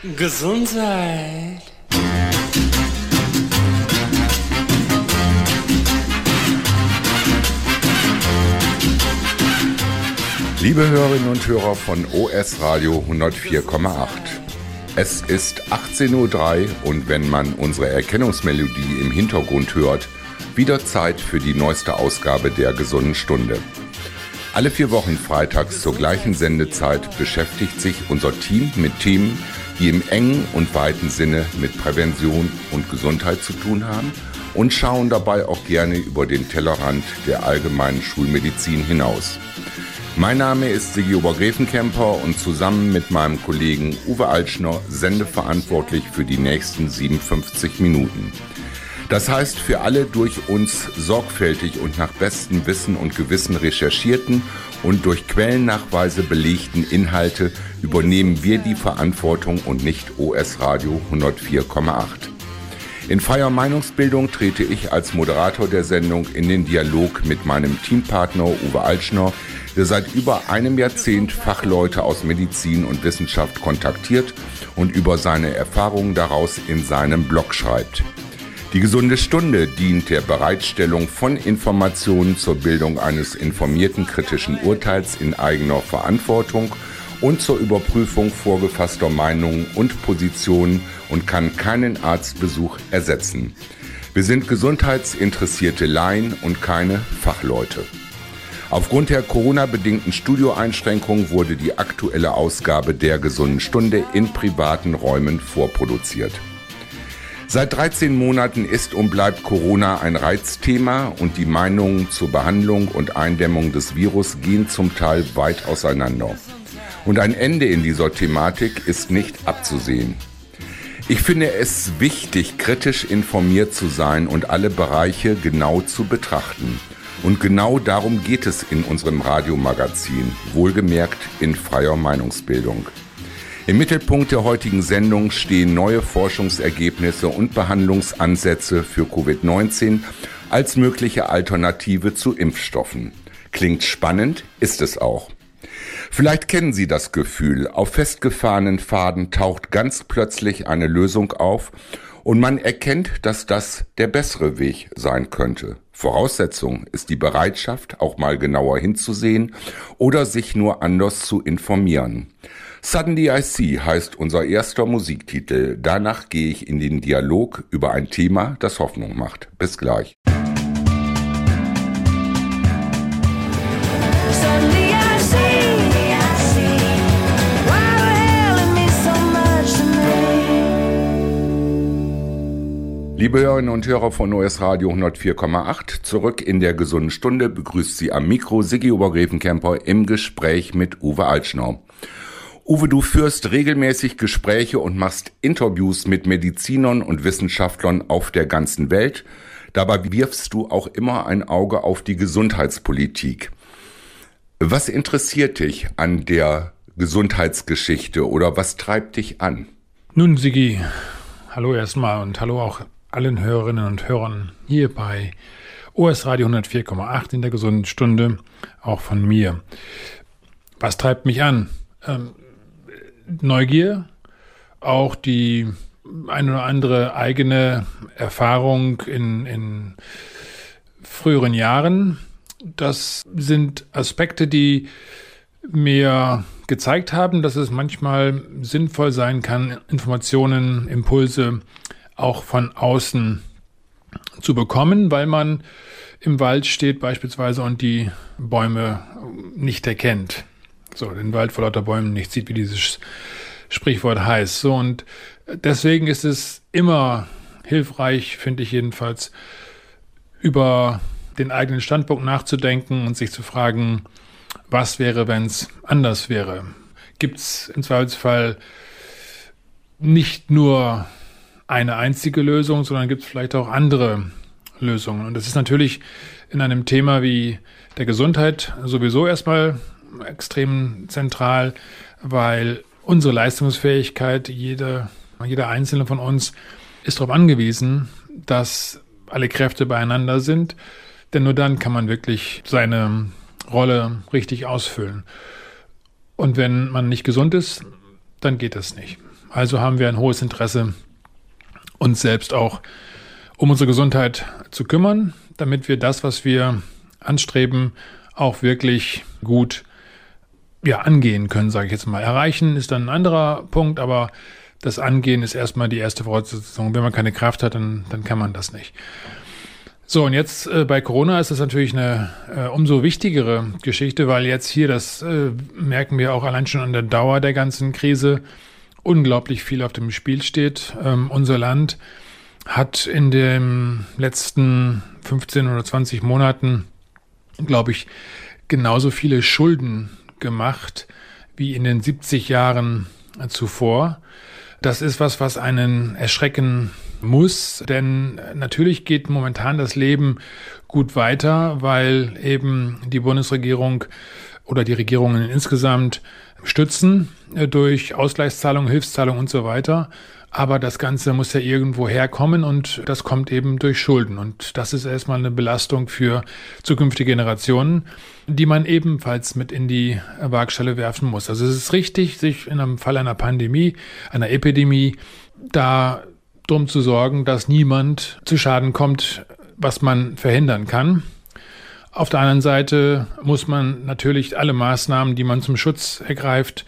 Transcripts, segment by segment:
Gesundheit. Liebe Hörerinnen und Hörer von OS Radio 104,8. Es ist 18:03 Uhr und wenn man unsere Erkennungsmelodie im Hintergrund hört, wieder Zeit für die neueste Ausgabe der Gesunden Stunde. Alle 4 Wochen freitags zur gleichen Sendezeit beschäftigt sich unser Team mit Themen, die im engen und weiten Sinne mit Prävention und Gesundheit zu tun haben und schauen dabei auch gerne über den Tellerrand der allgemeinen Schulmedizin hinaus. Mein Name ist Sigi Obergräfenkemper und zusammen mit meinem Kollegen Uwe Altschner sendeverantwortlich für die nächsten 57 Minuten. Das heißt, für alle durch uns sorgfältig und nach bestem Wissen und Gewissen recherchierten und durch Quellennachweise belegten Inhalte übernehmen wir die Verantwortung und nicht OS Radio 104,8. In freier Meinungsbildung trete ich als Moderator der Sendung in den Dialog mit meinem Teampartner Uwe Altschner, der seit über einem Jahrzehnt Fachleute aus Medizin und Wissenschaft kontaktiert und über seine Erfahrungen daraus in seinem Blog schreibt. Die Gesunde Stunde dient der Bereitstellung von Informationen zur Bildung eines informierten kritischen Urteils in eigener Verantwortung und zur Überprüfung vorgefasster Meinungen und Positionen und kann keinen Arztbesuch ersetzen. Wir sind gesundheitsinteressierte Laien und keine Fachleute. Aufgrund der Corona-bedingten Studioeinschränkungen wurde die aktuelle Ausgabe der Gesunden Stunde in privaten Räumen vorproduziert. Seit 13 Monaten ist und bleibt Corona ein Reizthema und die Meinungen zur Behandlung und Eindämmung des Virus gehen zum Teil weit auseinander. Und ein Ende in dieser Thematik ist nicht abzusehen. Ich finde es wichtig, kritisch informiert zu sein und alle Bereiche genau zu betrachten. Und genau darum geht es in unserem Radiomagazin, wohlgemerkt in freier Meinungsbildung. Im Mittelpunkt der heutigen Sendung stehen neue Forschungsergebnisse und Behandlungsansätze für Covid-19 als mögliche Alternative zu Impfstoffen. Klingt spannend, ist es auch. Vielleicht kennen Sie das Gefühl, auf festgefahrenen Pfaden taucht ganz plötzlich eine Lösung auf und man erkennt, dass das der bessere Weg sein könnte. Voraussetzung ist die Bereitschaft, auch mal genauer hinzusehen oder sich nur anders zu informieren. Suddenly I See heißt unser erster Musiktitel. Danach gehe ich in den Dialog über ein Thema, das Hoffnung macht. Bis gleich. Liebe Hörerinnen und Hörer von OS Radio 104,8, zurück in der Gesunden Stunde begrüßt Sie am Mikro Sigi Obergräfenkemper im Gespräch mit Uwe Altschner. Uwe, du führst regelmäßig Gespräche und machst Interviews mit Medizinern und Wissenschaftlern auf der ganzen Welt. Dabei wirfst du auch immer ein Auge auf die Gesundheitspolitik. Was interessiert dich an der Gesundheitsgeschichte oder was treibt dich an? Nun, Sigi, hallo erstmal und hallo auch allen Hörerinnen und Hörern hier bei OS Radio 104,8 in der Gesunden Stunde, auch von mir. Was treibt mich an? Neugier, auch die eine oder andere eigene Erfahrung in früheren Jahren. Das sind Aspekte, die mir gezeigt haben, dass es manchmal sinnvoll sein kann, Informationen, Impulse auch von außen zu bekommen, weil man im Wald steht beispielsweise und die Bäume nicht erkennt. So, den Wald vor lauter Bäumen nicht sieht, wie dieses Sprichwort heißt. So, und deswegen ist es immer hilfreich, finde ich jedenfalls, über den eigenen Standpunkt nachzudenken und sich zu fragen, was wäre, wenn es anders wäre? Gibt es im Zweifelsfall nicht nur eine einzige Lösung, sondern gibt es vielleicht auch andere Lösungen? Und das ist natürlich in einem Thema wie der Gesundheit sowieso erstmal extrem zentral, weil unsere Leistungsfähigkeit, jeder einzelne von uns ist darauf angewiesen, dass alle Kräfte beieinander sind, denn nur dann kann man wirklich seine Rolle richtig ausfüllen. Und wenn man nicht gesund ist, dann geht das nicht. Also haben wir ein hohes Interesse, uns selbst auch um unsere Gesundheit zu kümmern, damit wir das, was wir anstreben, auch wirklich gut angehen können, sage ich jetzt mal. Erreichen ist dann ein anderer Punkt, aber das Angehen ist erstmal die erste Voraussetzung. Wenn man keine Kraft hat, dann kann man das nicht. So, und jetzt bei Corona ist das natürlich eine umso wichtigere Geschichte, weil jetzt hier, das merken wir auch allein schon an der Dauer der ganzen Krise, unglaublich viel auf dem Spiel steht. Unser Land hat in den letzten 15 oder 20 Monaten, glaube ich, genauso viele Schulden gemacht wie in den 70 Jahren zuvor. Das ist was einen erschrecken muss, denn natürlich geht momentan das Leben gut weiter, weil eben die Bundesregierung oder die Regierungen insgesamt stützen durch Ausgleichszahlungen, Hilfszahlungen und so weiter. Aber das Ganze muss ja irgendwo herkommen und das kommt eben durch Schulden. Und das ist erstmal eine Belastung für zukünftige Generationen, die man ebenfalls mit in die Waagschale werfen muss. Also es ist richtig, sich in einem Fall einer Pandemie, einer Epidemie, da drum zu sorgen, dass niemand zu Schaden kommt, was man verhindern kann. Auf der anderen Seite muss man natürlich alle Maßnahmen, die man zum Schutz ergreift,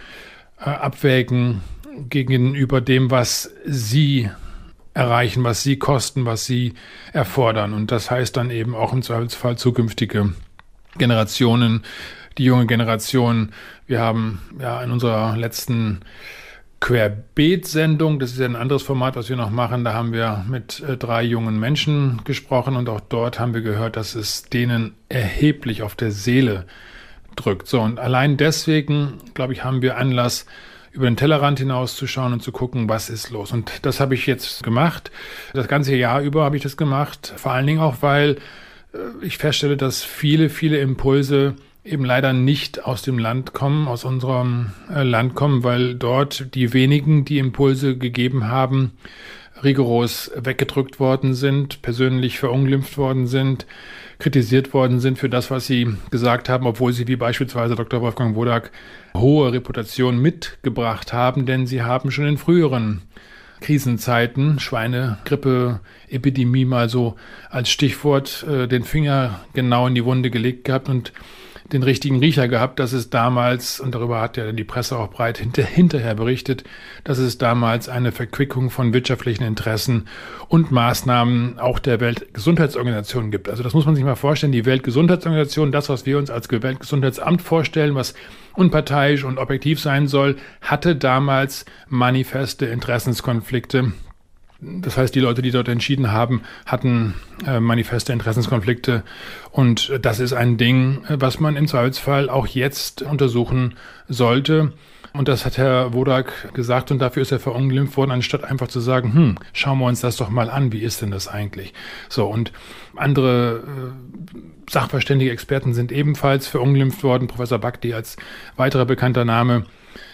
abwägen gegenüber dem, was sie erreichen, was sie kosten, was sie erfordern. Und das heißt dann eben auch im Zweifelsfall zukünftige Generationen, die junge Generation. Wir haben in unserer letzten Querbeet-Sendung, das ist ja ein anderes Format, was wir noch machen, da haben wir mit 3 jungen Menschen gesprochen und auch dort haben wir gehört, dass es denen erheblich auf der Seele drückt. So, und allein deswegen, glaube ich, haben wir Anlass, über den Tellerrand hinauszuschauen und zu gucken, was ist los. Und das habe ich jetzt gemacht. Das ganze Jahr über habe ich das gemacht. Vor allen Dingen auch, weil ich feststelle, dass viele Impulse eben leider nicht aus dem Land kommen, aus unserem Land kommen, weil dort die wenigen, die Impulse gegeben haben, rigoros weggedrückt worden sind, persönlich verunglimpft worden sind, kritisiert worden sind für das, was sie gesagt haben, obwohl sie wie beispielsweise Dr. Wolfgang Wodak hohe Reputation mitgebracht haben, denn sie haben schon in früheren Krisenzeiten, Schweinegrippe, Epidemie mal so als Stichwort, den Finger genau in die Wunde gelegt gehabt und den richtigen Riecher gehabt, dass es damals, und darüber hat ja die Presse auch breit hinterher berichtet, dass es damals eine Verquickung von wirtschaftlichen Interessen und Maßnahmen auch der Weltgesundheitsorganisation gibt. Also das muss man sich mal vorstellen, die Weltgesundheitsorganisation, das, was wir uns als Weltgesundheitsamt vorstellen, was unparteiisch und objektiv sein soll, hatte damals manifeste Interessenskonflikte. Das heißt, die Leute, die dort entschieden haben, hatten manifeste Interessenskonflikte. Und das ist ein Ding, was man im Zweifelsfall auch jetzt untersuchen sollte. Und das hat Herr Wodak gesagt und dafür ist er verunglimpft worden, anstatt einfach zu sagen, schauen wir uns das doch mal an, wie ist denn das eigentlich? So, und andere sachverständige Experten sind ebenfalls verunglimpft worden, Professor Bhakdi als weiterer bekannter Name.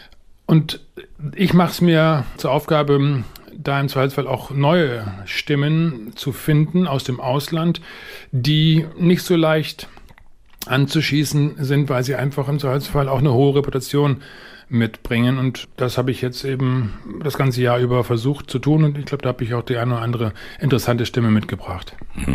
Und ich mache es mir zur Aufgabe, da im Zweifelsfall auch neue Stimmen zu finden aus dem Ausland, die nicht so leicht anzuschießen sind, weil sie einfach im Zweifelsfall auch eine hohe Reputation mitbringen. Und das habe ich jetzt eben das ganze Jahr über versucht zu tun. Und ich glaube, da habe ich auch die eine oder andere interessante Stimme mitgebracht.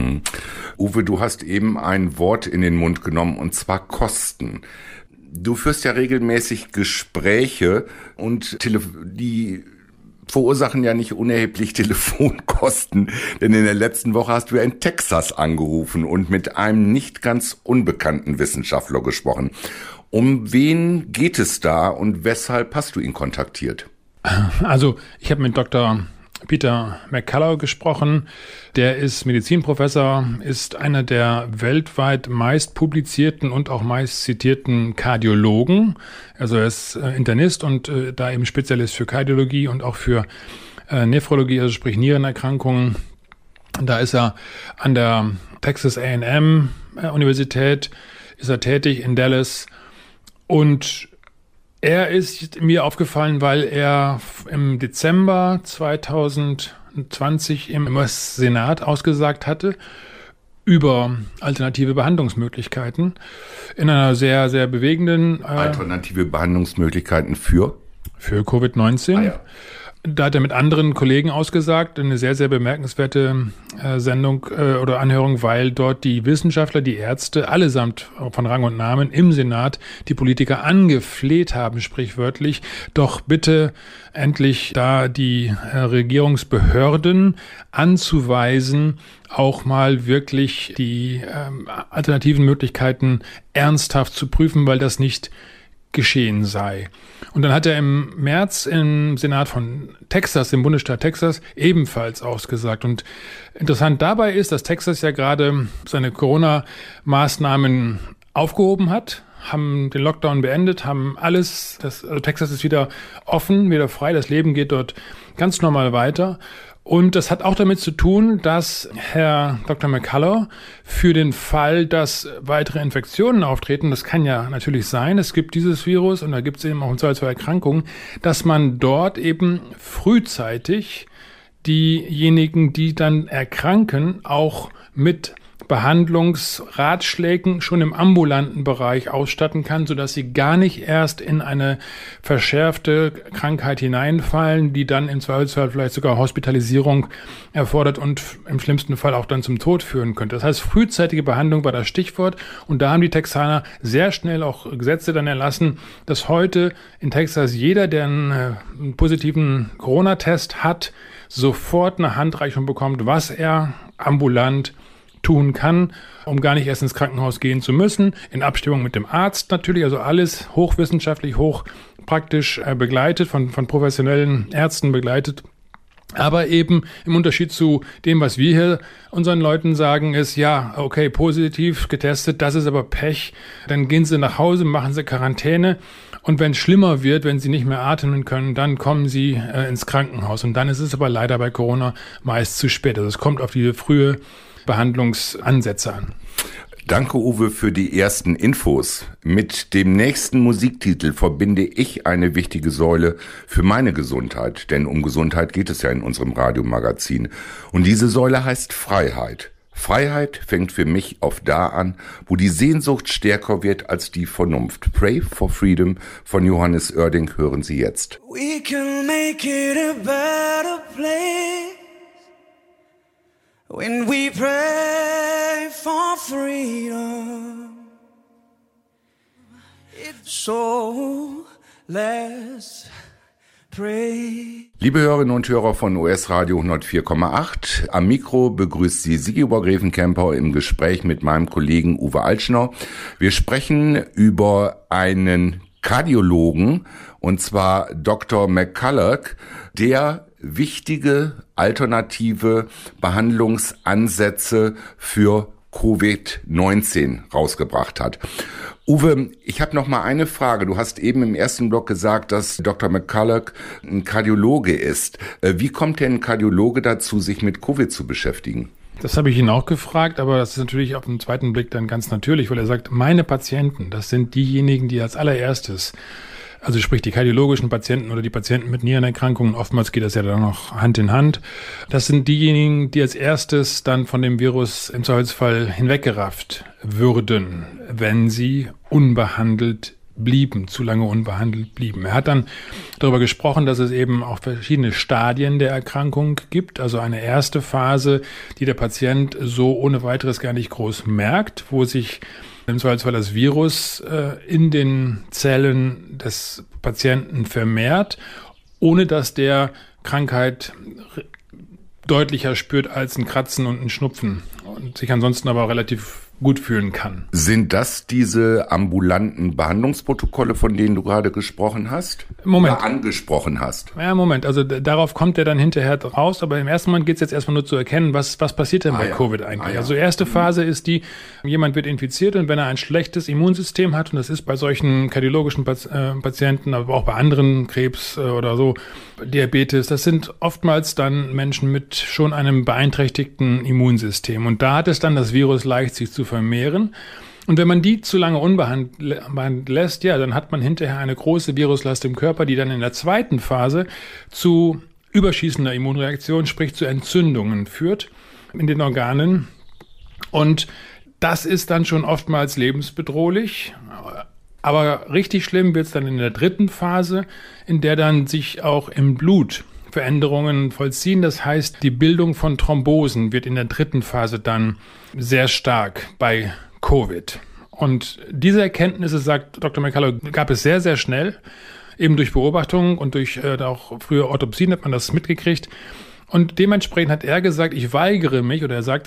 Uwe, du hast eben ein Wort in den Mund genommen, und zwar Kosten. Du führst ja regelmäßig Gespräche und die verursachen ja nicht unerheblich Telefonkosten, denn in der letzten Woche hast du ja in Texas angerufen und mit einem nicht ganz unbekannten Wissenschaftler gesprochen. Um wen geht es da und weshalb hast du ihn kontaktiert? Also ich habe mit Dr. Peter McCullough gesprochen. Der ist Medizinprofessor, ist einer der weltweit meist publizierten und auch meist zitierten Kardiologen. Also er ist Internist und da eben Spezialist für Kardiologie und auch für Nephrologie, also sprich Nierenerkrankungen. Da ist er an der Texas A&M Universität, ist er tätig in Dallas. Und er ist mir aufgefallen, weil er im Dezember 2020 im US-Senat ausgesagt hatte über alternative Behandlungsmöglichkeiten in einer sehr, sehr bewegenden... Alternative Behandlungsmöglichkeiten für? Für Covid-19. Ah, ja. Da hat er mit anderen Kollegen ausgesagt, eine sehr, sehr bemerkenswerte Sendung oder Anhörung, weil dort die Wissenschaftler, die Ärzte, allesamt von Rang und Namen im Senat die Politiker angefleht haben, sprichwörtlich, doch bitte endlich da die Regierungsbehörden anzuweisen, auch mal wirklich die alternativen Möglichkeiten ernsthaft zu prüfen, weil das nicht geschehen sei. Und dann hat er im März im Senat von Texas, im Bundesstaat Texas, ebenfalls ausgesagt. Und interessant dabei ist, dass Texas ja gerade seine Corona-Maßnahmen aufgehoben hat, haben den Lockdown beendet, haben alles, Texas ist wieder offen, wieder frei, das Leben geht dort ganz normal weiter. Und das hat auch damit zu tun, dass Herr Dr. McCullough für den Fall, dass weitere Infektionen auftreten, das kann ja natürlich sein, es gibt dieses Virus und da gibt es eben auch zwei Erkrankungen, dass man dort eben frühzeitig diejenigen, die dann erkranken, auch mit Behandlungsratschlägen schon im ambulanten Bereich ausstatten kann, sodass sie gar nicht erst in eine verschärfte Krankheit hineinfallen, die dann im Zweifelsfall vielleicht sogar Hospitalisierung erfordert und im schlimmsten Fall auch dann zum Tod führen könnte. Das heißt, frühzeitige Behandlung war das Stichwort und da haben die Texaner sehr schnell auch Gesetze dann erlassen, dass heute in Texas jeder, der einen positiven Corona-Test hat, sofort eine Handreichung bekommt, was er ambulant tun kann, um gar nicht erst ins Krankenhaus gehen zu müssen, in Abstimmung mit dem Arzt natürlich, also alles hochwissenschaftlich, hochpraktisch begleitet, von professionellen Ärzten begleitet. Aber eben im Unterschied zu dem, was wir hier unseren Leuten sagen, ist, ja, okay, positiv getestet, das ist aber Pech, dann gehen sie nach Hause, machen sie Quarantäne und wenn es schlimmer wird, wenn sie nicht mehr atmen können, dann kommen sie ins Krankenhaus und dann ist es aber leider bei Corona meist zu spät. Also es kommt auf die frühe Behandlungsansätze an. Danke, Uwe, für die ersten Infos. Mit dem nächsten Musiktitel verbinde ich eine wichtige Säule für meine Gesundheit, denn um Gesundheit geht es ja in unserem Radiomagazin. Und diese Säule heißt Freiheit. Freiheit fängt für mich oft da an, wo die Sehnsucht stärker wird als die Vernunft. Pray for Freedom von Johannes Oerding hören Sie jetzt. We can make it a better place when we pray for freedom. So let's pray. Liebe Hörerinnen und Hörer von US Radio 104,8, am Mikro begrüßt Sie Sigi Obergräfenkämper im Gespräch mit meinem Kollegen Uwe Altschner. Wir sprechen über einen Kardiologen, und zwar Dr. McCullough, der wichtige alternative Behandlungsansätze für Covid-19 rausgebracht hat. Uwe, ich habe noch mal eine Frage. Du hast eben im ersten Block gesagt, dass Dr. McCullough ein Kardiologe ist. Wie kommt denn ein Kardiologe dazu, sich mit Covid zu beschäftigen? Das habe ich ihn auch gefragt, aber das ist natürlich auf den zweiten Blick dann ganz natürlich, weil er sagt, meine Patienten, das sind diejenigen, die als allererstes, also sprich die kardiologischen Patienten oder die Patienten mit Nierenerkrankungen, oftmals geht das ja dann noch Hand in Hand. Das sind diejenigen, die als erstes dann von dem Virus im Zweifelsfall hinweggerafft würden, wenn sie unbehandelt blieben, zu lange unbehandelt blieben. Er hat dann darüber gesprochen, dass es eben auch verschiedene Stadien der Erkrankung gibt, also eine erste Phase, die der Patient so ohne weiteres gar nicht groß merkt, wo sich im Zweifelsfall das Virus in den Zellen des Patienten vermehrt, ohne dass der Krankheit deutlicher spürt als ein Kratzen und ein Schnupfen und sich ansonsten aber relativ gut fühlen kann. Sind das diese ambulanten Behandlungsprotokolle, von denen du gerade gesprochen hast? Moment. Oder angesprochen hast? Ja, Moment. Also darauf kommt er dann hinterher raus, aber im ersten Moment geht es jetzt erstmal nur zu erkennen, was passiert denn bei Covid eigentlich. Also erste Phase ist die, jemand wird infiziert und wenn er ein schlechtes Immunsystem hat, und das ist bei solchen kardiologischen Patienten, aber auch bei anderen Krebs oder so, Diabetes, das sind oftmals dann Menschen mit schon einem beeinträchtigten Immunsystem. Und da hat es dann das Virus leicht, sich zu vermehren. Und wenn man die zu lange unbehandelt lässt, ja, dann hat man hinterher eine große Viruslast im Körper, die dann in der zweiten Phase zu überschießender Immunreaktion, sprich zu Entzündungen führt in den Organen. Und das ist dann schon oftmals lebensbedrohlich. Aber richtig schlimm wird es dann in der dritten Phase, in der dann sich auch im Blut Veränderungen vollziehen. Das heißt, die Bildung von Thrombosen wird in der dritten Phase dann sehr stark bei Covid. Und diese Erkenntnisse, sagt Dr. McCulloch, gab es sehr, sehr schnell. Eben durch Beobachtungen und durch auch frühe Autopsien hat man das mitgekriegt. Und dementsprechend hat er gesagt, ich weigere mich,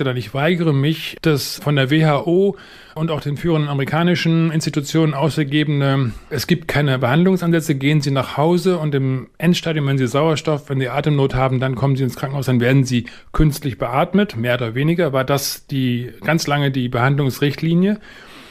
das von der WHO und auch den führenden amerikanischen Institutionen ausgegebene, es gibt keine Behandlungsansätze, gehen Sie nach Hause und im Endstadium, wenn Sie Sauerstoff, wenn Sie Atemnot haben, dann kommen Sie ins Krankenhaus, dann werden Sie künstlich beatmet, mehr oder weniger, war das ganz lange die Behandlungsrichtlinie.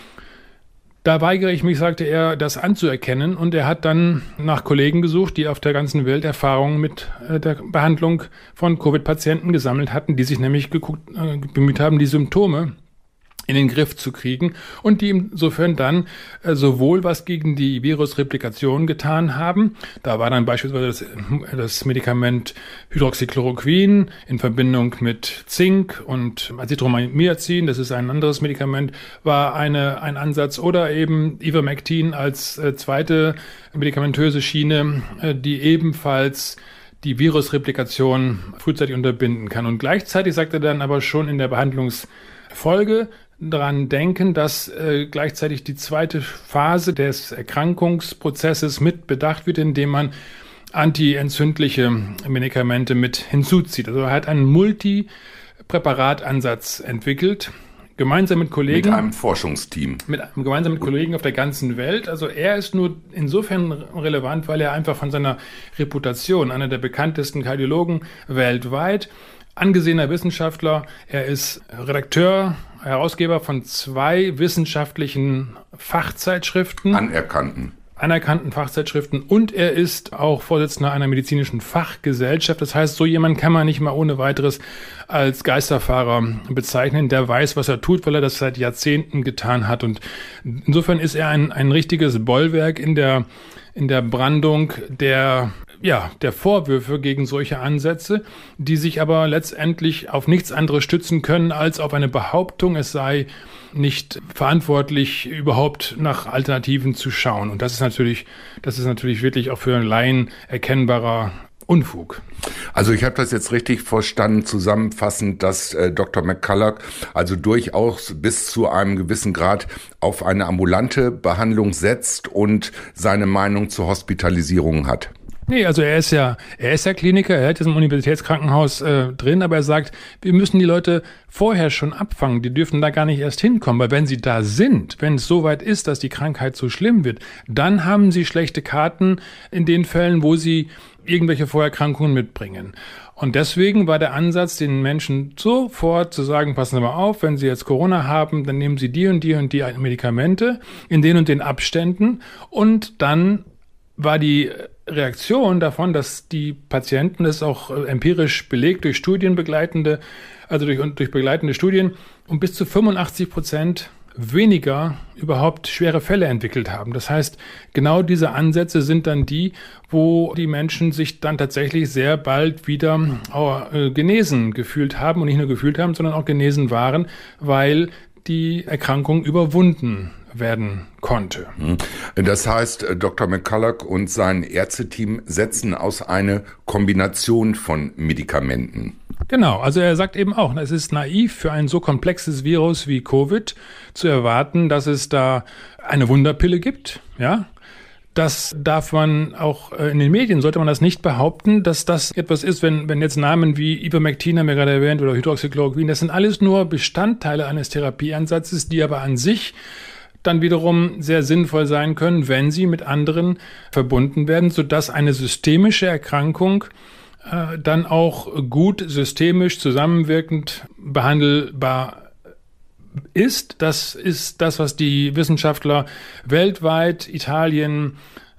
Da weigere ich mich, sagte er, das anzuerkennen, und er hat dann nach Kollegen gesucht, die auf der ganzen Welt Erfahrungen mit der Behandlung von Covid-Patienten gesammelt hatten, die sich nämlich bemüht haben, die Symptome in den Griff zu kriegen und die insofern dann sowohl was gegen die Virusreplikation getan haben. Da war dann beispielsweise das Medikament Hydroxychloroquin in Verbindung mit Zink und Azithromycin, das ist ein anderes Medikament, war ein Ansatz, oder eben Ivermectin als zweite medikamentöse Schiene, die ebenfalls die Virusreplikation frühzeitig unterbinden kann. Und gleichzeitig sagt er dann aber schon in der Behandlungsfolge daran denken, dass gleichzeitig die zweite Phase des Erkrankungsprozesses mit bedacht wird, indem man antientzündliche Medikamente mit hinzuzieht. Also er hat einen Multipräparatansatz entwickelt, gemeinsam mit Kollegen. Mit einem Forschungsteam. Gemeinsam mit Kollegen auf der ganzen Welt. Also er ist nur insofern relevant, weil er einfach von seiner Reputation, einer der bekanntesten Kardiologen weltweit, angesehener Wissenschaftler, er ist Redakteur, Herausgeber von 2 wissenschaftlichen Fachzeitschriften. Anerkannten Fachzeitschriften, und er ist auch Vorsitzender einer medizinischen Fachgesellschaft. Das heißt, so jemand kann man nicht mal ohne weiteres als Geisterfahrer bezeichnen. Der weiß, was er tut, weil er das seit Jahrzehnten getan hat. Und insofern ist er ein richtiges Bollwerk in der Brandung der Vorwürfe gegen solche Ansätze, die sich aber letztendlich auf nichts anderes stützen können als auf eine Behauptung, es sei nicht verantwortlich, überhaupt nach Alternativen zu schauen. Und das ist natürlich wirklich auch für einen Laien erkennbarer Unfug. Also ich habe das jetzt richtig verstanden, zusammenfassend, dass Dr. McCulloch also durchaus bis zu einem gewissen Grad auf eine ambulante Behandlung setzt und seine Meinung zur Hospitalisierung hat. Nee, also er ist ja Kliniker, er hat jetzt im Universitätskrankenhaus drin, aber er sagt, wir müssen die Leute vorher schon abfangen, die dürfen da gar nicht erst hinkommen, weil wenn sie da sind, wenn es so weit ist, dass die Krankheit so schlimm wird, dann haben sie schlechte Karten in den Fällen, wo sie irgendwelche Vorerkrankungen mitbringen. Und deswegen war der Ansatz, den Menschen sofort zu sagen, passen Sie mal auf, wenn Sie jetzt Corona haben, dann nehmen Sie die und die und die Medikamente in den und den Abständen, und dann war die Reaktion davon, dass die Patienten, das ist auch empirisch belegt durch begleitende Studien, um bis zu 85% weniger überhaupt schwere Fälle entwickelt haben. Das heißt, genau diese Ansätze sind dann die, wo die Menschen sich dann tatsächlich sehr bald wieder genesen gefühlt haben, und nicht nur gefühlt haben, sondern auch genesen waren, weil die Erkrankung überwunden werden konnte. Das heißt, Dr. McCulloch und sein Ärzteteam setzen aus eine Kombination von Medikamenten. Genau, also er sagt eben auch, es ist naiv für ein so komplexes Virus wie Covid zu erwarten, dass es da eine Wunderpille gibt, ja. Das darf man auch in den Medien, sollte man das nicht behaupten, dass das etwas ist, wenn jetzt Namen wie Ivermectin, haben wir gerade erwähnt, oder Hydroxychloroquin, das sind alles nur Bestandteile eines Therapieansatzes, die aber an sich dann wiederum sehr sinnvoll sein können, wenn sie mit anderen verbunden werden, sodass eine systemische Erkrankung dann auch gut systemisch zusammenwirkend behandelbar ist. Das ist das, was die Wissenschaftler weltweit, Italien,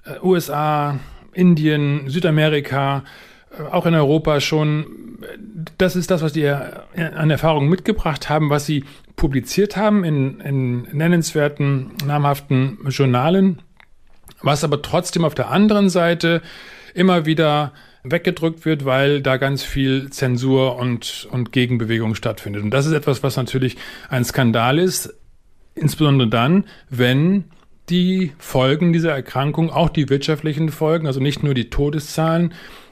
USA, Indien, Südamerika, auch in Europa schon, das ist das, was die an Erfahrung mitgebracht haben, was sie publiziert haben in nennenswerten, namhaften Journalen, was aber trotzdem auf der anderen Seite immer wieder weggedrückt wird, weil da ganz viel Zensur und Gegenbewegung stattfindet. Und das ist etwas, was natürlich ein Skandal ist, insbesondere dann, wenn die Folgen dieser Erkrankung, auch die wirtschaftlichen Folgen, also nicht nur die Todeszahlen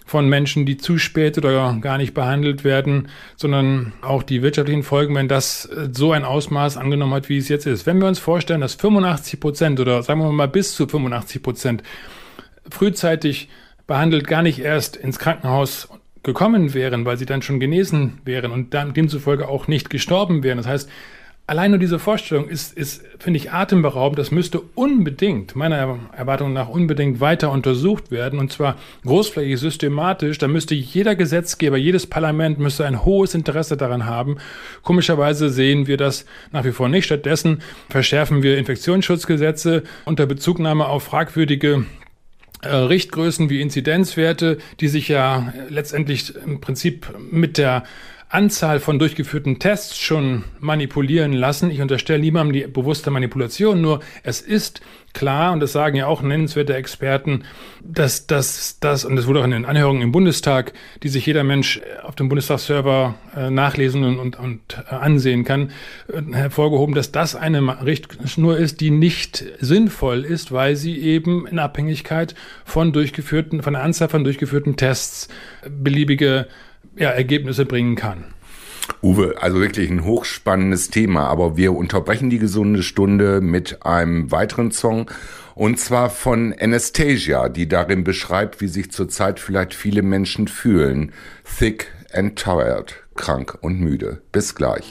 von Menschen, die zu spät oder gar nicht behandelt werden, sondern auch die wirtschaftlichen Folgen, wenn das so ein Ausmaß angenommen hat, wie es jetzt ist. Wenn wir uns vorstellen, dass 85% oder sagen wir mal bis zu 85% frühzeitig behandelt gar nicht erst ins Krankenhaus gekommen wären, weil sie dann schon genesen wären und dann demzufolge auch nicht gestorben wären. Das heißt, allein nur diese Vorstellung ist, finde ich, atemberaubend. Das müsste unbedingt, meiner Erwartung nach, unbedingt weiter untersucht werden, und zwar großflächig, systematisch. Da müsste jeder Gesetzgeber, jedes Parlament müsste ein hohes Interesse daran haben. Komischerweise sehen wir das nach wie vor nicht. Stattdessen verschärfen wir Infektionsschutzgesetze unter Bezugnahme auf fragwürdige Richtgrößen wie Inzidenzwerte, die sich ja letztendlich im Prinzip mit der Anzahl von durchgeführten Tests schon manipulieren lassen. Ich unterstelle niemandem die bewusste Manipulation, nur es ist klar, und das sagen ja auch nennenswerte Experten, dass das, und das wurde auch in den Anhörungen im Bundestag, die sich jeder Mensch auf dem Bundestagsserver nachlesen und ansehen kann, hervorgehoben, dass das eine Richtschnur ist, die nicht sinnvoll ist, weil sie eben in Abhängigkeit von der Anzahl von durchgeführten Tests beliebige Ergebnisse bringen kann. Uwe, also wirklich ein hochspannendes Thema, aber wir unterbrechen die gesunde Stunde mit einem weiteren Song, und zwar von Anastasia, die darin beschreibt, wie sich zurzeit vielleicht viele Menschen fühlen. Thick and tired, krank und müde. Bis gleich.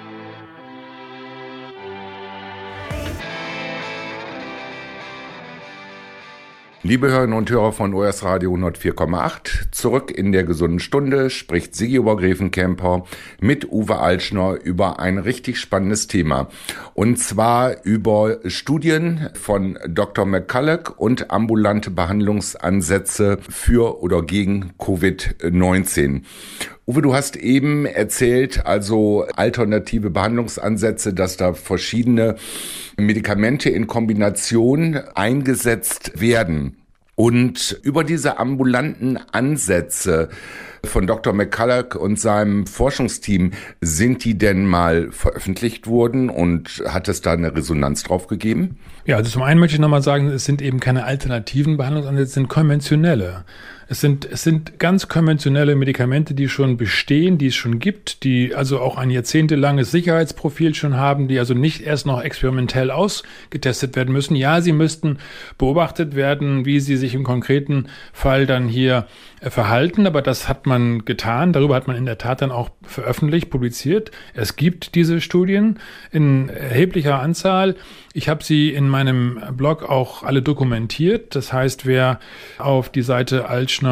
Liebe Hörerinnen und Hörer von OS Radio 104,8, zurück in der gesunden Stunde spricht Sigi Obergräfenkämper mit Uwe Altschner über ein richtig spannendes Thema. Und zwar über Studien von Dr. McCulloch und ambulante Behandlungsansätze für oder gegen Covid-19. Uwe, du hast eben erzählt, also alternative Behandlungsansätze, dass da verschiedene Medikamente in Kombination eingesetzt werden. Und über diese ambulanten Ansätze von Dr. McCulloch und seinem Forschungsteam, sind die denn mal veröffentlicht worden und hat es da eine Resonanz drauf gegeben? Ja, also zum einen möchte ich nochmal sagen, es sind eben keine alternativen Behandlungsansätze, es sind konventionelle. Es sind ganz konventionelle Medikamente, die schon bestehen, die es schon gibt, die also auch ein jahrzehntelanges Sicherheitsprofil schon haben, die also nicht erst noch experimentell ausgetestet werden müssen. Ja, sie müssten beobachtet werden, wie sie sich im konkreten Fall dann hier verhalten, aber das hat man getan. Darüber hat man in der Tat dann auch veröffentlicht, publiziert. Es gibt diese Studien in erheblicher Anzahl. Ich habe sie in meinem Blog auch alle dokumentiert. Das heißt, wer auf die Seite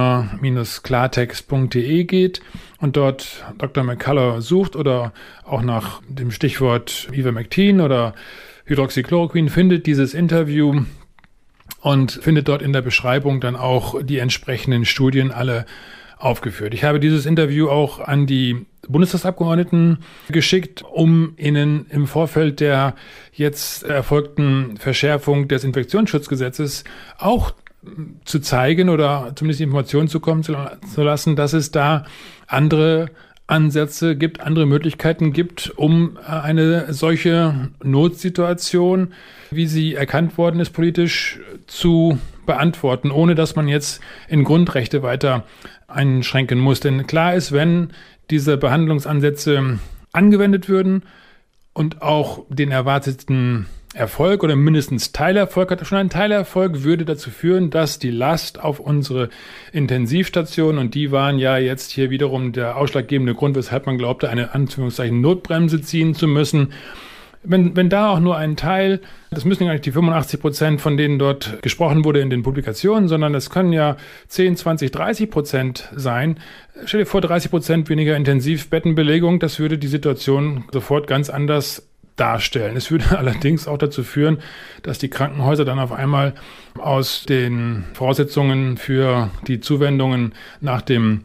altschner-klartext.de geht und dort Dr. McCulloch sucht oder auch nach dem Stichwort Ivermectin oder Hydroxychloroquin, findet dieses Interview und findet dort in der Beschreibung dann auch die entsprechenden Studien alle aufgeführt. Ich habe dieses Interview auch an die Bundestagsabgeordneten geschickt, um ihnen im Vorfeld der jetzt erfolgten Verschärfung des Infektionsschutzgesetzes auch zu zeigen oder zumindest Informationen zukommen zu lassen, dass es da andere Ansätze gibt, andere Möglichkeiten gibt, um eine solche Notsituation, wie sie erkannt worden ist, politisch zu beantworten, ohne dass man jetzt in Grundrechte weiter einschränken muss. Denn klar ist, wenn diese Behandlungsansätze angewendet würden und auch den erwarteten Erfolg oder mindestens Teilerfolg hat, schon ein Teilerfolg würde dazu führen, dass die Last auf unsere Intensivstationen, und die waren ja jetzt hier wiederum der ausschlaggebende Grund, weshalb man glaubte, eine Anführungszeichen Notbremse ziehen zu müssen. Wenn da auch nur ein Teil, das müssen ja nicht die 85%, von denen dort gesprochen wurde in den Publikationen, sondern das können ja 10, 20, 30% sein. Stell dir vor, 30% weniger Intensivbettenbelegung, das würde die Situation sofort ganz anders darstellen. Es würde allerdings auch dazu führen, dass die Krankenhäuser dann auf einmal aus den Voraussetzungen für die Zuwendungen nach dem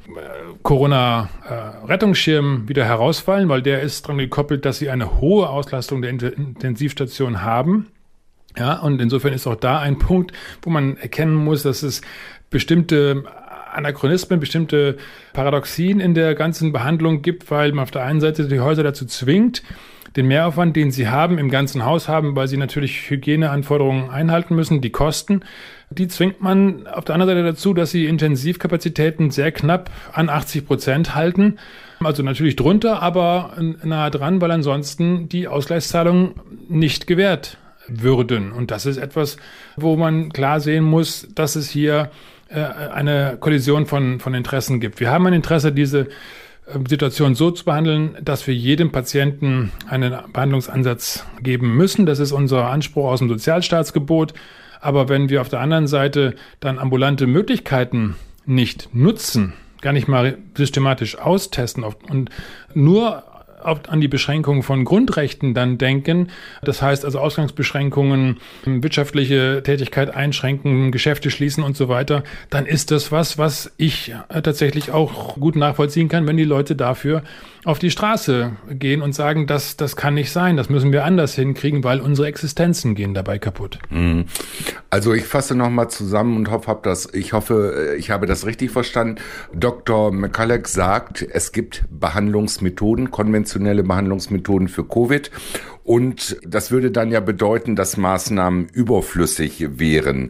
Corona-Rettungsschirm wieder herausfallen, weil der ist daran gekoppelt, dass sie eine hohe Auslastung der Intensivstation haben. Ja, und insofern ist auch da ein Punkt, wo man erkennen muss, dass es bestimmte Anachronismen, bestimmte Paradoxien in der ganzen Behandlung gibt, weil man auf der einen Seite die Häuser dazu zwingt, den Mehraufwand, den sie haben, im ganzen Haus haben, weil sie natürlich Hygieneanforderungen einhalten müssen, die Kosten, die zwingt man auf der anderen Seite dazu, dass sie Intensivkapazitäten sehr knapp an 80% halten. Also natürlich drunter, aber nahe dran, weil ansonsten die Ausgleichszahlungen nicht gewährt würden. Und das ist etwas, wo man klar sehen muss, dass es hier eine Kollision von Interessen gibt. Wir haben ein Interesse, diese Situation so zu behandeln, dass wir jedem Patienten einen Behandlungsansatz geben müssen. Das ist unser Anspruch aus dem Sozialstaatsgebot. Aber wenn wir auf der anderen Seite dann ambulante Möglichkeiten nicht nutzen, gar nicht mal systematisch austesten und nur an die Beschränkungen von Grundrechten dann denken, das heißt also Ausgangsbeschränkungen, wirtschaftliche Tätigkeit einschränken, Geschäfte schließen und so weiter, dann ist das was ich tatsächlich auch gut nachvollziehen kann, wenn die Leute dafür auf die Straße gehen und sagen, das kann nicht sein, das müssen wir anders hinkriegen, weil unsere Existenzen gehen dabei kaputt. Also ich fasse nochmal zusammen und ich hoffe, ich habe das richtig verstanden. Dr. McCulloch sagt, es gibt Behandlungsmethoden, konventionelle Behandlungsmethoden für Covid. Und das würde dann ja bedeuten, dass Maßnahmen überflüssig wären.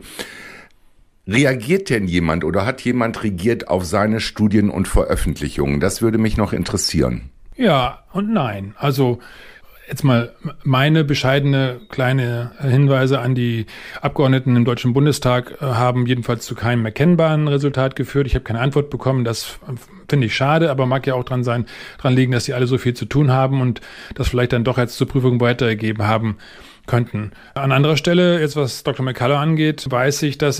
Reagiert denn jemand oder hat jemand reagiert auf seine Studien und Veröffentlichungen? Das würde mich noch interessieren. Ja und nein. Also jetzt mal meine bescheidene kleine Hinweise an die Abgeordneten im Deutschen Bundestag haben jedenfalls zu keinem erkennbaren Resultat geführt. Ich habe keine Antwort bekommen. Das finde ich schade, aber mag ja auch dran liegen, dass sie alle so viel zu tun haben und das vielleicht dann doch jetzt zur Prüfung weitergegeben haben könnten. An anderer Stelle, jetzt was Dr. McCulloch angeht, weiß ich, dass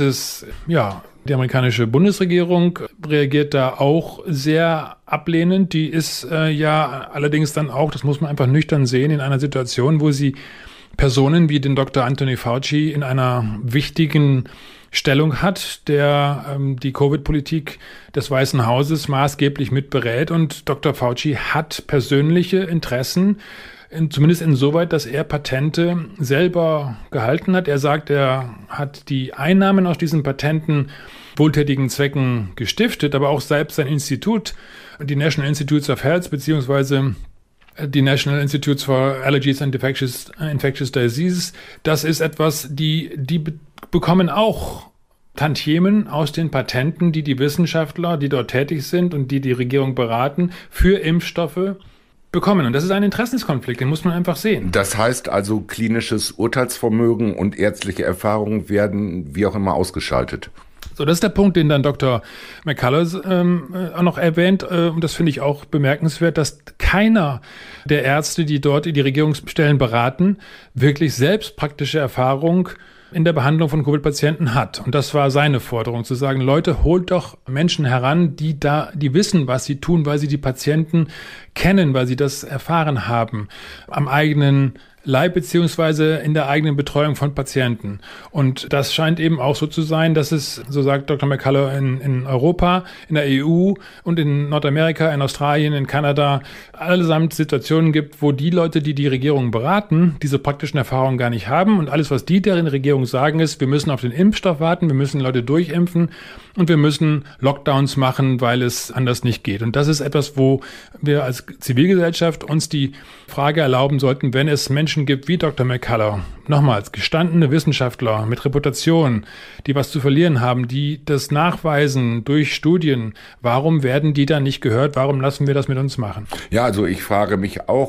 die amerikanische Bundesregierung reagiert da auch sehr ablehnend. Die ist allerdings dann auch, das muss man einfach nüchtern sehen, in einer Situation, wo sie Personen wie den Dr. Anthony Fauci in einer wichtigen Stellung hat, der die Covid-Politik des Weißen Hauses maßgeblich mitberät. Und Dr. Fauci hat persönliche Interessen, zumindest insoweit, dass er Patente selber gehalten hat. Er sagt, er hat die Einnahmen aus diesen Patenten wohltätigen Zwecken gestiftet, aber auch selbst sein Institut, die National Institutes of Health beziehungsweise die National Institutes for Allergies and Infectious Diseases, das ist etwas, die bekommen auch Tantiemen aus den Patenten, die Wissenschaftler, die dort tätig sind und die Regierung beraten, für Impfstoffe bekommen. Und das ist ein Interessenskonflikt, den muss man einfach sehen. Das heißt also, klinisches Urteilsvermögen und ärztliche Erfahrung werden wie auch immer ausgeschaltet. So, das ist der Punkt, den dann Dr. McCulloch auch noch erwähnt. Und das finde ich auch bemerkenswert, dass keiner der Ärzte, die dort die Regierungsstellen beraten, wirklich selbst praktische Erfahrung in der Behandlung von Covid-Patienten hat. Und das war seine Forderung, zu sagen, Leute, holt doch Menschen heran, die wissen, was sie tun, weil sie die Patienten kennen, weil sie das erfahren haben, am eigenen Leib beziehungsweise in der eigenen Betreuung von Patienten. Und das scheint eben auch so zu sein, dass es, so sagt Dr. McCulloch, in Europa, in der EU und in Nordamerika, in Australien, in Kanada allesamt Situationen gibt, wo die Leute, die Regierung beraten, diese praktischen Erfahrungen gar nicht haben. Und alles, was deren Regierung sagen, ist, wir müssen auf den Impfstoff warten, wir müssen Leute durchimpfen und wir müssen Lockdowns machen, weil es anders nicht geht. Und das ist etwas, wo wir als Zivilgesellschaft uns die Frage erlauben sollten, wenn es Menschen gibt wie Dr. McCulloch, nochmals gestandene Wissenschaftler mit Reputation, die was zu verlieren haben, die das nachweisen durch Studien, warum werden die dann nicht gehört? Warum lassen wir das mit uns machen? Ja, also ich frage mich auch,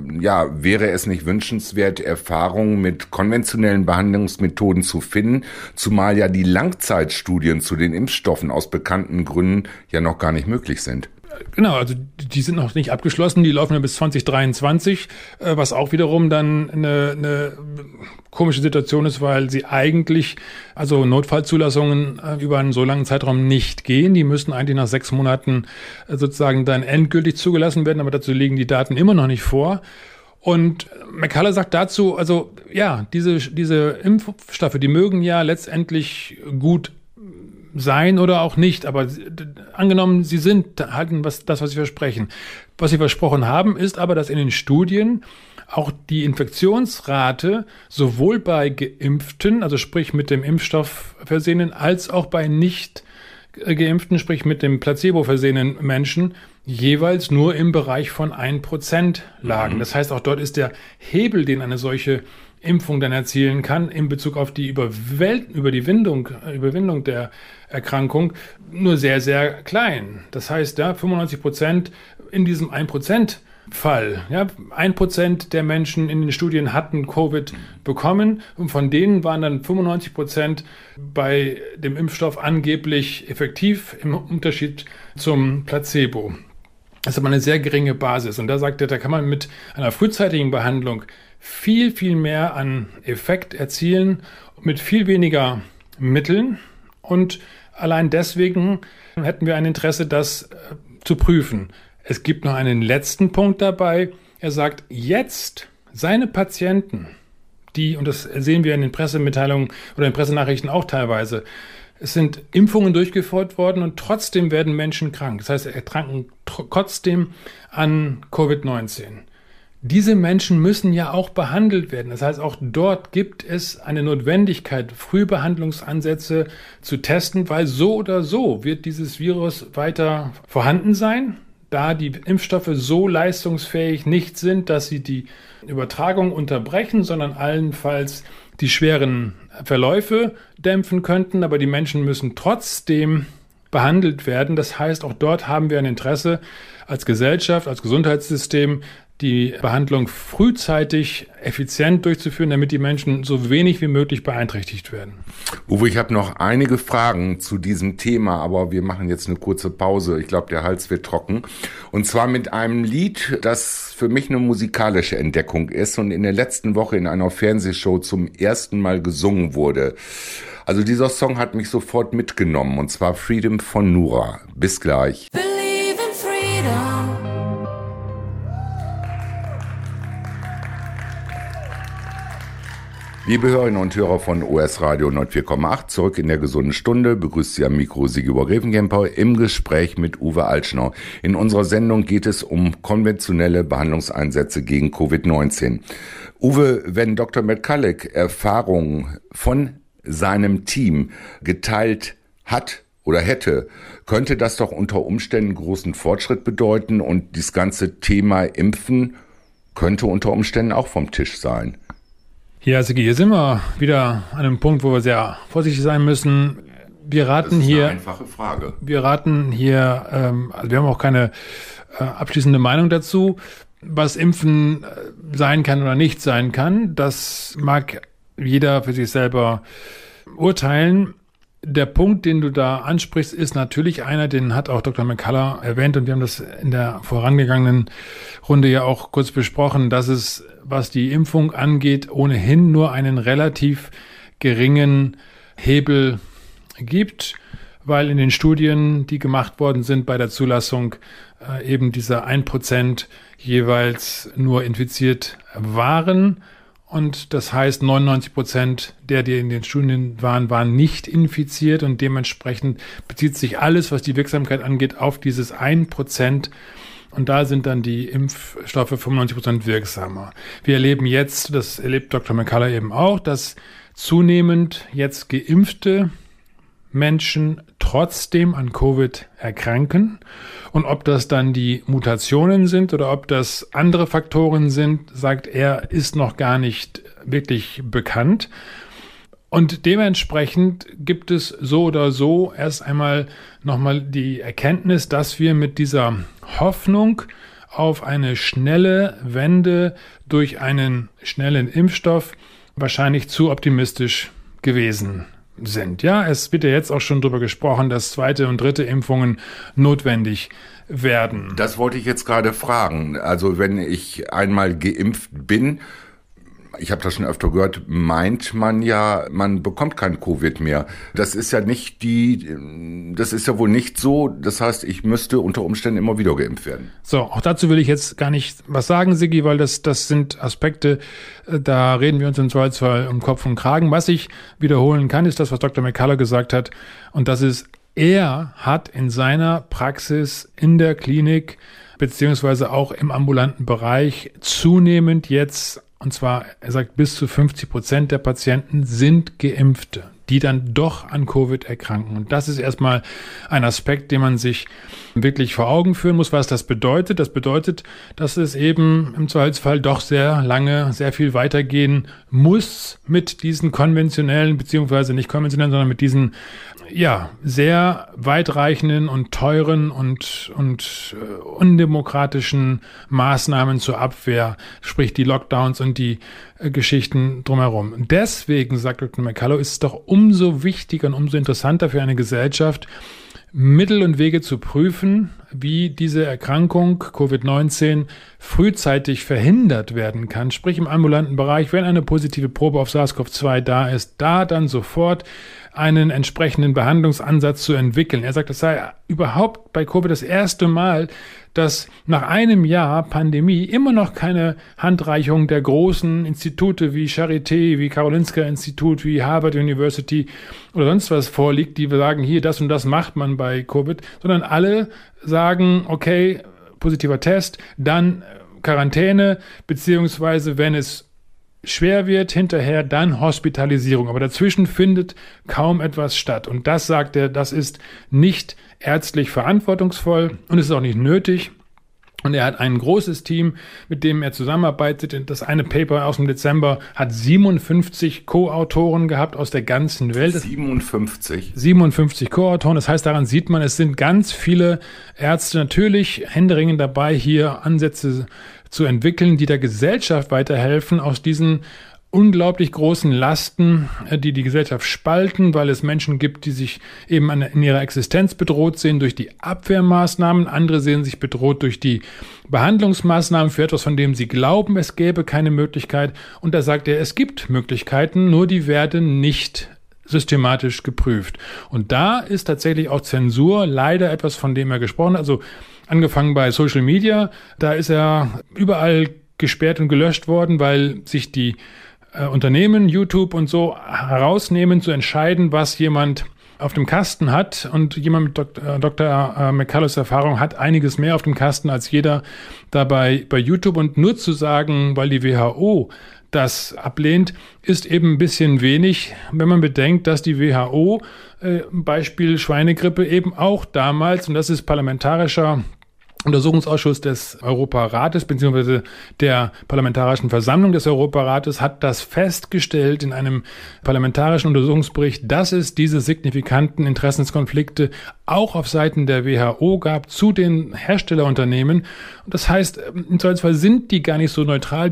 wäre es nicht wünschenswert, Erfahrungen mit konventionellen Behandlungsmethoden zu finden, zumal ja die Langzeitstudien zu den Impfstoffen aus bekannten Gründen ja noch gar nicht möglich sind. Genau, also die sind noch nicht abgeschlossen, die laufen ja bis 2023, was auch wiederum dann eine komische Situation ist, weil sie eigentlich, also Notfallzulassungen über einen so langen Zeitraum nicht gehen. Die müssen eigentlich nach 6 Monaten sozusagen dann endgültig zugelassen werden, aber dazu liegen die Daten immer noch nicht vor. Und McCulloch sagt dazu, also ja, diese Impfstoffe, die mögen ja letztendlich gut sein oder auch nicht, aber angenommen, sie halten was sie versprechen. Was sie versprochen haben, ist aber, dass in den Studien auch die Infektionsrate sowohl bei Geimpften, also sprich mit dem Impfstoff Versehenen, als auch bei nicht Geimpften, sprich mit dem Placebo versehenen Menschen, jeweils nur im Bereich von 1% lagen. Das heißt, auch dort ist der Hebel, den eine solche Impfung dann erzielen kann, in Bezug auf die Überwindung der Erkrankung, nur sehr, sehr klein. Das heißt, 95% in diesem 1% Fall. 1% der Menschen in den Studien hatten Covid bekommen und von denen waren dann 95% bei dem Impfstoff angeblich effektiv im Unterschied zum Placebo. Das ist aber eine sehr geringe Basis und da sagt er, da kann man mit einer frühzeitigen Behandlung viel, viel mehr an Effekt erzielen mit viel weniger Mitteln und allein deswegen hätten wir ein Interesse, das zu prüfen. Es gibt noch einen letzten Punkt dabei. Er sagt, jetzt seine Patienten, und das sehen wir in den Pressemitteilungen oder in Pressenachrichten auch teilweise, es sind Impfungen durchgeführt worden und trotzdem werden Menschen krank. Das heißt, erkranken trotzdem an Covid-19. Diese Menschen müssen ja auch behandelt werden. Das heißt, auch dort gibt es eine Notwendigkeit, Frühbehandlungsansätze zu testen, weil so oder so wird dieses Virus weiter vorhanden sein, da die Impfstoffe so leistungsfähig nicht sind, dass sie die Übertragung unterbrechen, sondern allenfalls die schweren Verläufe dämpfen könnten. Aber die Menschen müssen trotzdem behandelt werden. Das heißt, auch dort haben wir ein Interesse als Gesellschaft, als Gesundheitssystem, die Behandlung frühzeitig effizient durchzuführen, damit die Menschen so wenig wie möglich beeinträchtigt werden. Uwe, ich habe noch einige Fragen zu diesem Thema, aber wir machen jetzt eine kurze Pause. Ich glaube, der Hals wird trocken. Und zwar mit einem Lied, das für mich eine musikalische Entdeckung ist und in der letzten Woche in einer Fernsehshow zum ersten Mal gesungen wurde. Also dieser Song hat mich sofort mitgenommen, und zwar Freedom von Nura. Bis gleich. Believe in freedom. Liebe Hörerinnen und Hörer von OS Radio 94,8, zurück in der gesunden Stunde, begrüßt Sie am Mikro Sigibor Grevenkemper im Gespräch mit Uwe Altschner. In unserer Sendung geht es um konventionelle Behandlungseinsätze gegen Covid-19. Uwe, wenn Dr. McCulloch Erfahrungen von seinem Team geteilt hat oder hätte, könnte das doch unter Umständen großen Fortschritt bedeuten und das ganze Thema Impfen könnte unter Umständen auch vom Tisch sein. Ja, Sigi, hier sind wir wieder an einem Punkt, wo wir sehr vorsichtig sein müssen. Wir raten das ist hier, eine einfache Frage. Wir raten hier, also wir haben auch keine abschließende Meinung dazu, was Impfen sein kann oder nicht sein kann. Das mag jeder für sich selber urteilen. Der Punkt, den du da ansprichst, ist natürlich einer, den hat auch Dr. McCulloch erwähnt und wir haben das in der vorangegangenen Runde ja auch kurz besprochen, dass es, was die Impfung angeht, ohnehin nur einen relativ geringen Hebel gibt, weil in den Studien, die gemacht worden sind bei der Zulassung, eben diese 1% jeweils nur infiziert waren. Und das heißt, 99% der, die in den Studien waren nicht infiziert und dementsprechend bezieht sich alles, was die Wirksamkeit angeht, auf dieses 1%. Und da sind dann die Impfstoffe 95% wirksamer. Wir erleben jetzt, das erlebt Dr. McCulloch eben auch, dass zunehmend jetzt geimpfte Menschen trotzdem an Covid erkranken. Und ob das dann die Mutationen sind oder ob das andere Faktoren sind, sagt er, ist noch gar nicht wirklich bekannt. Und dementsprechend gibt es so oder so erst einmal nochmal die Erkenntnis, dass wir mit dieser Hoffnung auf eine schnelle Wende durch einen schnellen Impfstoff wahrscheinlich zu optimistisch gewesen sind. Ja, es wird ja jetzt auch schon darüber gesprochen, dass zweite und dritte Impfungen notwendig werden. Das wollte ich jetzt gerade fragen. Also wenn ich einmal geimpft bin, ich habe das schon öfter gehört, meint man ja, man bekommt kein Covid mehr. Das ist ja wohl nicht so. Das heißt, ich müsste unter Umständen immer wieder geimpft werden. So, auch dazu will ich jetzt gar nicht was sagen, Sigi, weil das sind Aspekte, da reden wir uns im Zweifelsfall um Kopf und Kragen. Was ich wiederholen kann, ist das, was Dr. McCulloch gesagt hat. Und das ist, er hat in seiner Praxis in der Klinik beziehungsweise auch im ambulanten Bereich zunehmend jetzt, und zwar, er sagt, bis zu 50% der Patienten sind Geimpfte. die dann doch an Covid erkranken. Und das ist erstmal ein Aspekt, den man sich wirklich vor Augen führen muss, was das bedeutet. Das bedeutet, dass es eben im Zweifelsfall doch sehr lange, sehr viel weitergehen muss mit diesen konventionellen, beziehungsweise nicht konventionellen, sondern mit diesen sehr weitreichenden und teuren und undemokratischen Maßnahmen zur Abwehr, sprich die Lockdowns und die Geschichten drumherum. Deswegen, sagt Dr. McCullough, ist es doch umso wichtiger und umso interessanter für eine Gesellschaft, Mittel und Wege zu prüfen, wie diese Erkrankung Covid-19 frühzeitig verhindert werden kann. Sprich im ambulanten Bereich, wenn eine positive Probe auf SARS-CoV-2 da ist, da dann sofort einen entsprechenden Behandlungsansatz zu entwickeln. Er sagt, es sei überhaupt bei Covid das erste Mal, dass nach einem Jahr Pandemie immer noch keine Handreichung der großen Institute wie Charité, wie Karolinska-Institut, wie Harvard University oder sonst was vorliegt, die sagen, hier, das und das macht man bei Covid, sondern alle sagen, okay, positiver Test, dann Quarantäne, beziehungsweise wenn es schwer wird, hinterher dann Hospitalisierung. Aber dazwischen findet kaum etwas statt. Und das, sagt er, das ist nicht ärztlich verantwortungsvoll und es ist auch nicht nötig. Und er hat ein großes Team, mit dem er zusammenarbeitet. Das eine Paper aus dem Dezember hat 57 Co-Autoren gehabt aus der ganzen Welt. 57 Co-Autoren. Das heißt, daran sieht man, es sind ganz viele Ärzte natürlich händeringend dabei, hier Ansätze zu entwickeln, die der Gesellschaft weiterhelfen, aus diesen unglaublich großen Lasten, die die Gesellschaft spalten, weil es Menschen gibt, die sich eben in ihrer Existenz bedroht sehen durch die Abwehrmaßnahmen. Andere sehen sich bedroht durch die Behandlungsmaßnahmen für etwas, von dem sie glauben, es gäbe keine Möglichkeit. Und da sagt er, es gibt Möglichkeiten, nur die werden nicht systematisch geprüft. Und da ist tatsächlich auch Zensur leider etwas, von dem er gesprochen hat. Also angefangen bei Social Media, da ist er überall gesperrt und gelöscht worden, weil sich die Unternehmen, YouTube und so herausnehmen, zu entscheiden, was jemand auf dem Kasten hat. Und jemand mit Dr. McCulloughs Erfahrung hat einiges mehr auf dem Kasten als jeder dabei bei YouTube. Und nur zu sagen, weil die WHO das ablehnt, ist eben ein bisschen wenig, wenn man bedenkt, dass die WHO Beispiel Schweinegrippe eben auch damals, und das ist parlamentarischer Untersuchungsausschuss des Europarates bzw. der Parlamentarischen Versammlung des Europarates hat das festgestellt in einem parlamentarischen Untersuchungsbericht, dass es diese signifikanten Interessenskonflikte auch auf Seiten der WHO gab zu den Herstellerunternehmen. Und das heißt, im Zweifelsfall sind die gar nicht so neutral,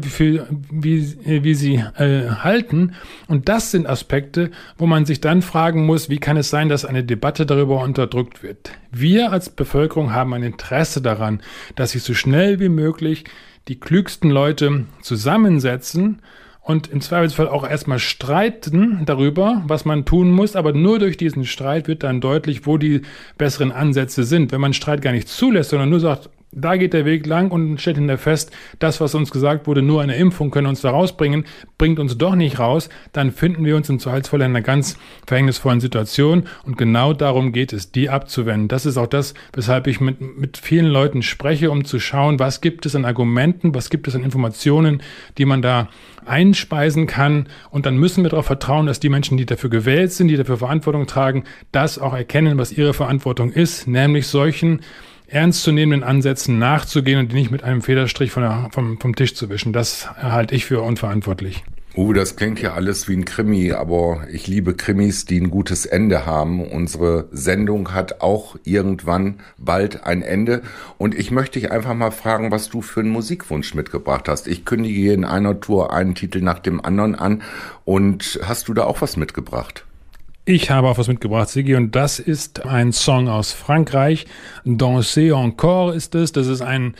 wie sie halten. Und das sind Aspekte, wo man sich dann fragen muss, wie kann es sein, dass eine Debatte darüber unterdrückt wird? Wir als Bevölkerung haben ein Interesse daran, dass sich so schnell wie möglich die klügsten Leute zusammensetzen und im Zweifelsfall auch erstmal streiten darüber, was man tun muss. Aber nur durch diesen Streit wird dann deutlich, wo die besseren Ansätze sind. Wenn man Streit gar nicht zulässt, sondern nur sagt, da geht der Weg lang und stellt hinterher fest, das, was uns gesagt wurde, nur eine Impfung könne uns da rausbringen, bringt uns doch nicht raus, dann finden wir uns im Zweifelsfall in einer ganz verhängnisvollen Situation. Und genau darum geht es, die abzuwenden. Das ist auch das, weshalb ich mit vielen Leuten spreche, um zu schauen, was gibt es an Argumenten, was gibt es an Informationen, die man da einspeisen kann. Und dann müssen wir darauf vertrauen, dass die Menschen, die dafür gewählt sind, die dafür Verantwortung tragen, das auch erkennen, was ihre Verantwortung ist, nämlich solchen ernstzunehmenden Ansätzen nachzugehen und die nicht mit einem Federstrich vom Tisch zu wischen. Das halte ich für unverantwortlich. Das klingt ja alles wie ein Krimi, aber ich liebe Krimis, die ein gutes Ende haben. Unsere Sendung hat auch irgendwann bald ein Ende. Und ich möchte dich einfach mal fragen, was du für einen Musikwunsch mitgebracht hast. Ich kündige in einer Tour einen Titel nach dem anderen an. Und hast du da auch was mitgebracht? Ich habe auch was mitgebracht, Sigi, und das ist ein Song aus Frankreich. Danser encore ist es. Das ist ein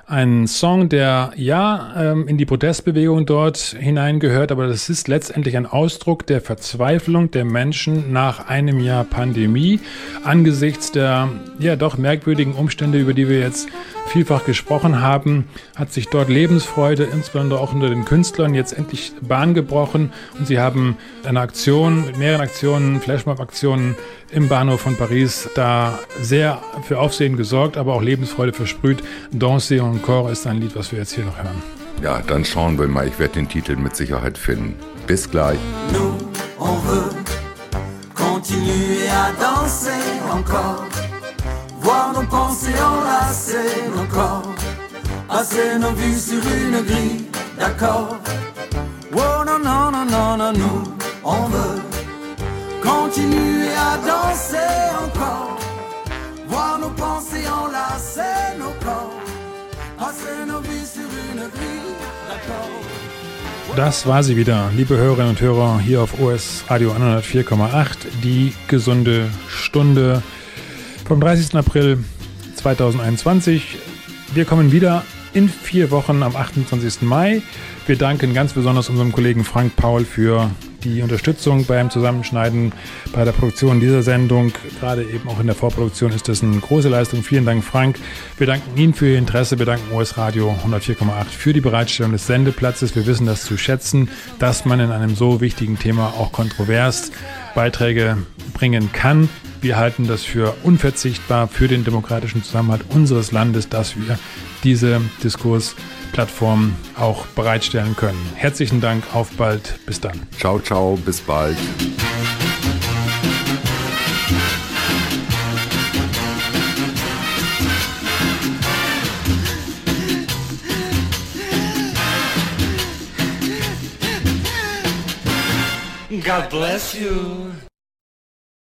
Song, der in die Protestbewegung dort hineingehört, aber das ist letztendlich ein Ausdruck der Verzweiflung der Menschen nach einem Jahr Pandemie angesichts der doch merkwürdigen Umstände, über die wir jetzt vielfach gesprochen haben, hat sich dort Lebensfreude, insbesondere auch unter den Künstlern, jetzt endlich Bahn gebrochen und sie haben eine Aktion mit mehreren Aktionen, Flashmob-Aktionen im Bahnhof von Paris da sehr für Aufsehen gesorgt, aber auch Lebensfreude versprüht. Danser encore ist ein Lied, was wir jetzt hier noch hören. Ja, dann schauen wir mal. Ich werde den Titel mit Sicherheit finden. Bis gleich. Nous, on veut à danser encore, voir nos pensées enlacer nos corps, passer nos vies sur une grille d'accord. Oh non, non, non, non, non, nous, on veut continuer à danser encore, voir nos pensées enlacer nos corps, passer nos vies sur une grille d'accord. Das war sie wieder, liebe Hörerinnen und Hörer, hier auf OS Radio 104,8, die gesunde Stunde vom 30. April 2021. Wir kommen wieder in 4 Wochen am 28. Mai. Wir danken ganz besonders unserem Kollegen Frank Paul für die Unterstützung beim Zusammenschneiden, bei der Produktion dieser Sendung. Gerade eben auch in der Vorproduktion ist das eine große Leistung. Vielen Dank, Frank. Wir danken Ihnen für Ihr Interesse. Wir danken OS Radio 104,8 für die Bereitstellung des Sendeplatzes. Wir wissen das zu schätzen, dass man in einem so wichtigen Thema auch kontrovers Beiträge bringen kann. Wir halten das für unverzichtbar für den demokratischen Zusammenhalt unseres Landes, dass wir diese Diskursplattform auch bereitstellen können. Herzlichen Dank, auf bald, bis dann. Ciao, ciao, bis bald. God bless you.